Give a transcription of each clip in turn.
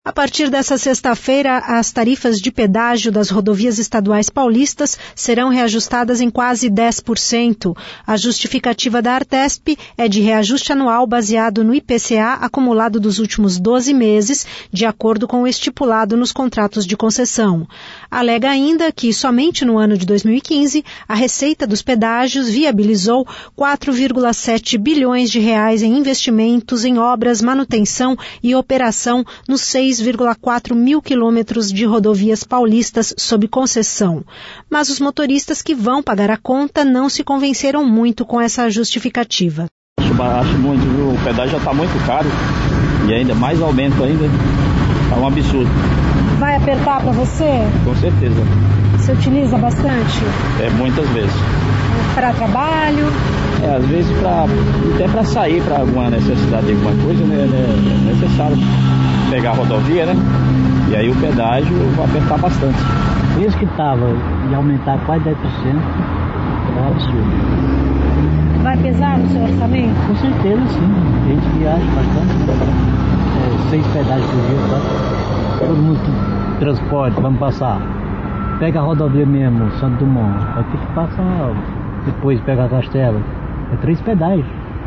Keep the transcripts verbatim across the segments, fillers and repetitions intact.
A partir dessa sexta-feira, as tarifas de pedágio das rodovias estaduais paulistas serão reajustadas em quase dez por cento. A justificativa da Artesp é de reajuste anual baseado no I P C A acumulado dos últimos doze meses, de acordo com o estipulado nos contratos de concessão. Alega ainda que, somente no ano de dois mil e quinze, a receita dos pedágios viabilizou quatro vírgula sete bilhões de reais em investimentos em obras, manutenção e operação nos seis vírgula quatro mil quilômetros de rodovias paulistas sob concessão. Mas os motoristas que vão pagar a conta não se convenceram muito com essa justificativa. Acho, acho muito, viu? O pedágio já está muito caro e ainda mais aumento ainda, está um absurdo. Vai apertar para você? Com certeza. Você utiliza bastante? É, muitas vezes. Para trabalho? É, às vezes pra, até para sair para alguma necessidade de alguma coisa, né, é necessário pegar a rodovia, né? E aí o pedágio vai apertar bastante. Isso que estava de aumentar quase dez por cento, é um absurdo. Vai pesar no seu orçamento? Com certeza, sim. A gente viaja bastante. É, seis pedágios por dia, tá? Todo mundo que transporte, vamos passar. Pega a rodovia mesmo, Santo Dumont. Aqui que passa, depois pega a Castelo. É três pedágios.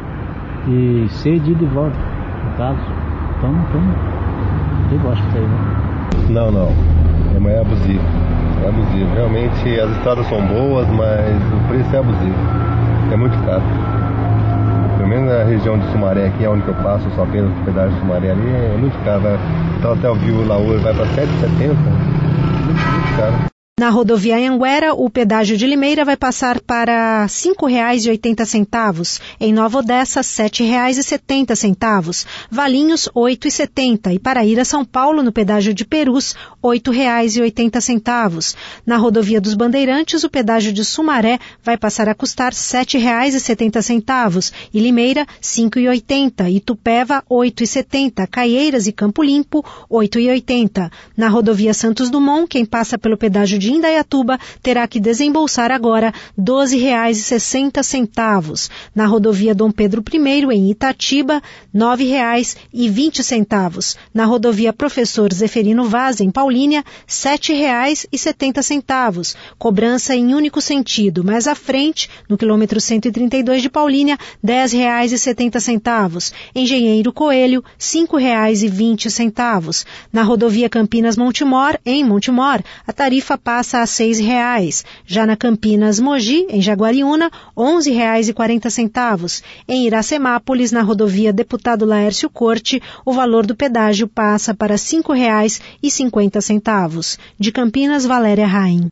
E seis dias de volta, no caso. Então, então eu gosto disso aí, né? Não, não. É, é abusivo. É abusivo. Realmente as estradas são boas, mas o preço é abusivo. É muito caro. Pelo menos na região de Sumaré, aqui é onde eu passo, só apenas o pedágio de Sumaré ali, é muito caro. Então até o Viu lá hoje vai para sete reais e setenta centavos. Muito, muito caro. Na rodovia Anhanguera, o pedágio de Limeira vai passar para cinco reais e oitenta centavos. Em Nova Odessa, sete reais e setenta centavos. Valinhos, oito reais e setenta centavos. E para ir a São Paulo, no pedágio de Perus, oito reais e oitenta centavos. Na rodovia dos Bandeirantes, o pedágio de Sumaré vai passar a custar sete reais e setenta centavos. E Limeira, cinco reais e oitenta centavos. Itupeva, oito reais e setenta centavos. Caieiras e Campo Limpo, oito reais e oitenta centavos. Na rodovia Santos Dumont, quem passa pelo pedágio de de Indaiatuba terá que desembolsar agora doze reais e sessenta centavos. Na rodovia Dom Pedro I, em Itatiba, nove reais e vinte centavos. Na rodovia Professor Zeferino Vaz, em Paulínia, sete reais e setenta centavos. Cobrança em único sentido. Mais à frente, no quilômetro cento e trinta e dois de Paulínia, dez reais e setenta centavos. Engenheiro Coelho, cinco reais e vinte centavos. Na rodovia Campinas-Montemor, em Montemor, a tarifa passa passa a seis reais. Já na Campinas Mogi, em Jaguariúna, onze reais e quarenta centavos. Em Iracemápolis, na rodovia Deputado Laércio Corte, o valor do pedágio passa para cinco reais e cinquenta centavos. De Campinas, Valéria Raim.